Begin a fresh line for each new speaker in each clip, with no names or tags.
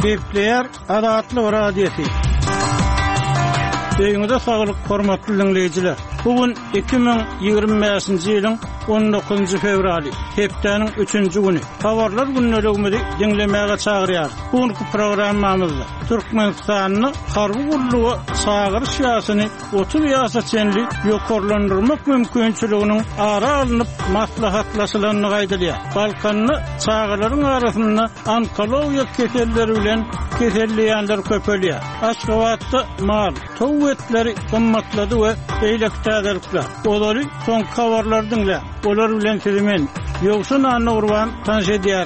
Kepler Adatlı Radyosu. Beýiňizde saglyk hormatly dinleýijiler. Bugün 2025-nji ýylyň 19 fevraly, hepdeniň 3-nji güni. Habarlar günnelegimizi dinlemäge çagyrýar. Bugünkü programmamyzda Türkmenistanyny harby gullugy çagyr şiýasyny 30 ýaşa çenli ýokarlandyrmak mümkinçiliginiň ara alınıp maslahatlaşylanyny gaýdylýar. Balkanyny çagyrlaryň arasynda onkologiýa keselleri bilen keselleýänler köpelýär. Aşgabatda mal, tow etleri gymmatlady we eýlektäderlikler. Olary soň habarlar dinle. Olar bilen sizimen ýoksun anna urban tanış edýär.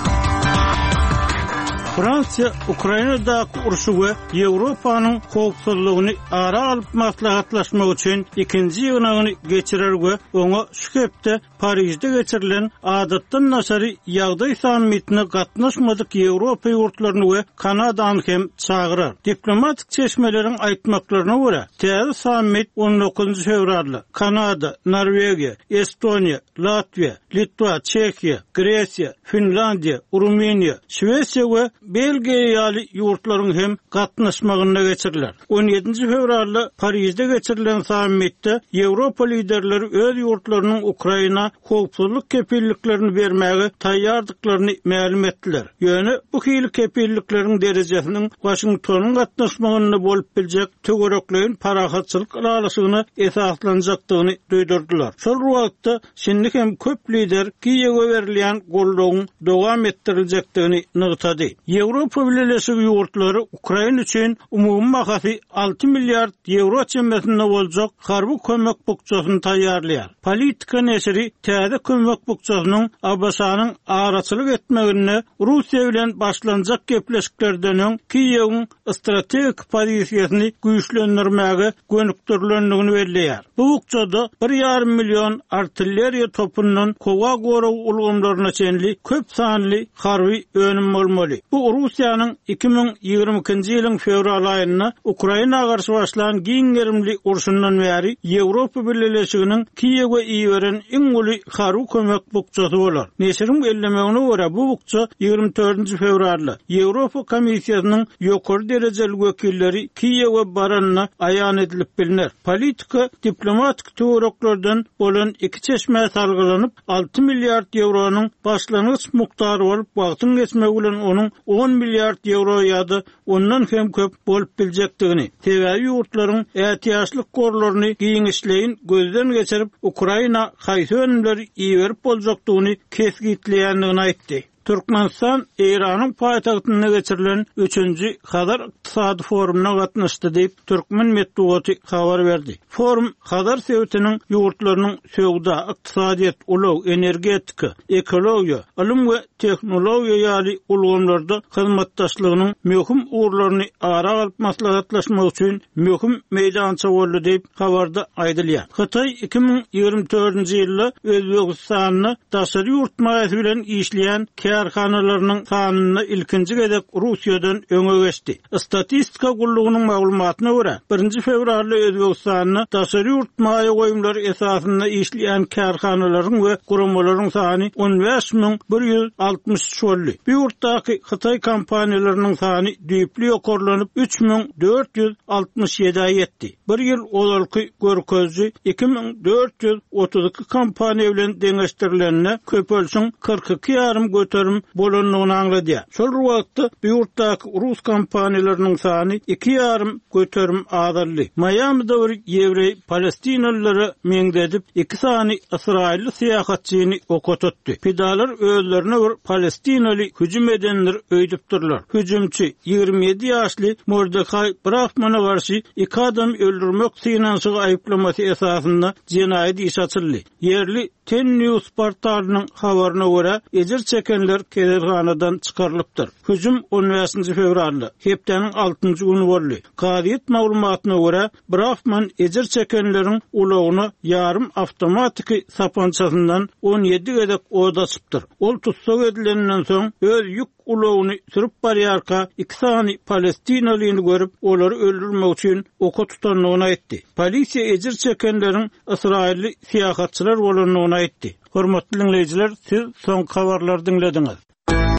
Fransiýa Ukrainadaky urşy we Ýewropanyň howpsuzlygyny ara alyp maslahatlaşmak üçin ikinji ýygyny geçirer we oňa şu hepde Parisde geçirilen adatdan nasary ýagdaý sammitine gatnaşmadyk Ýewropa ýurtlaryny we Kanadany hem çagyrar. Diplomatik çeşmeleriň aýtmaklaryna görä, täze sammit 19 fevralda Kanada, Norwegiýa, Estoniýa, Latviýa, Litwa, Çekiýa, Gresiýa, Finlandiýa, Rumeniýa, Şwesiýa we Belgiýa ýaly ýurtlaryň hem gatnaşmagyna geçiriler. 17 fevralda Parisde geçirilen sammitde Ýewropa liderleri öz ýurtlarynyň Ukraina howpsuzlyk kepilliklerini bermäge taýýardyklaryny ma'lum etdiler. Ýöne bu hili kepillikleriň derejesiniň Washingtonyň gatnaşmagyna bolup biljek töwereklerin parahatçylyk alalysygyna esaslanjakdygyny duýdurdylar. Şol wagtda şimdi hem köp lider Kiýewе berilýän gollugyň dowam ettiriljekdigini nygtady. Ýewropa Birleşigi ýurtlary Ukraina üçin umumy mahasy 6 milliard euro çemmesinde boljak harby kömek bukçasyny taýýarlaýar. Politika neşri täze kömek bukçasynyň Abbasanyň araçylyk etmegine Russiýa bilen başlanjak gepleşiklerden öň Kiýewiň strategik pozisiýasyny güýçlendirmäge gönükdirilendigini belläýär. Bu bukçada 1,5 milyon artilleriýa topundan kowa goraw ulgamlaryna çenli köp sanly harby önüm bolmaly. Bu Russiýanyň 2022-nji ýylyň fevral aýynda Ukraina garşy başlanan giňerimli urşundan bäri Ýewropa Birleşiginiň Kiýewе iýeren iň uly harby kömek bukçasy bolar. Neşriň ellemegine görä bu bukça 24 fevralda Ýewropa Komissiýasynyň ýokary derejeli wekilleri Kiýewе baranyna aýan edilip bilinär. Politika diplomatik töwereklerden bolan iki çeşme salgylanyp 6 milliard euronyň başlanyç muktary bolup wagtyň geçmegi bilen onuň 10 milliard euro ýa-da ondan hem köp bolup biljekdigini, tebiği ýurtlaryň ätiýaçlyk gorlaryny giňişleýin gözden geçirip Ukraina haýsy önümleri iýerip boljakdygyny kesgitleýändigini aýtdy. Türkmenistan Iranyň paýtagtynda geçirilen 3-nji Hadar ykdysady forumuna gatnaşdy diýip Türkmen medeniýeti habar berdi. Forum Hadar sewtiniň ýurtlarynyň söwda, ykdysadyýat, ulaw, energetika, ekologiýa, ilim we tehnologiýa ýaly ulgamlarda hyzmatdaşlygynyň möhüm urlaryny ara alyp maslahatlaşmak üçin möhüm meýdança boldy diýip habarda aýdylýar. Hytaý 2024-nji ýylda Özbegistanyny daşary ýurtmaýasy bilen işleýän karhanalarynyň sanyny ilkinji gedek Russiýadan öňe geçdi. Statistika gullugynyň maglumatyna görä 1 fevralda Özbegistanyny daşary ýurtmaýa goýumlary esasynda işleýän karhanalaryň we guramalaryň sany 15.163 boldy. Bu ýurtdaky Hytaý kompaniýalarynyň sany düýpli ýokarlanyp 3.467 ýetdi. Bir ýyl olarky görkezji 2.432 kompaniýa bilen deňeşdirilenine köpölsüň 42,5 göterim bolanlygyny aňlady. Şol wagtda bu ýurtdaky Rus kompaniýalarynyň sany 2,5 göterim azaldy. Miami'de bir ýewrey Palestinalylary meňdedip 2 sany Israilli syýahatçyny okotutdy. Pidalar özlerine bir Palestinaly hüjüm edenler öýdüpdirler. Hüjümçi 27 ýaşly Mordecai Brahmana garşy 2 adam öldürmek synanşygy aýplamasy esasynda jenaýat iş açyldy. Yerli Ten News portalynyň habaryna görä, ejir çekenler kelerhanadan çykarylypdyr. Hüjüm 15 fevralda, hepdeniň 6-njy güni boldy. Gaýet maglumatyna görä, Brahman ejir çekenleriň ulagyny ýarym awtomatik sapançasyndan 17 gedek oda çypdyr. Ol tutsak edilenden soň öz ýük ulagyny sürüp barýarka 2 sany Palestinalyny görüp olary öldürmek üçin oka tutanlygyny aýtdy. Polisiýa ejir çekenleriň Israilli syýahatçylar bolanlygyny aýtdy. Hormatly dinleýijiler, siz soň habarlary dinlediňiz.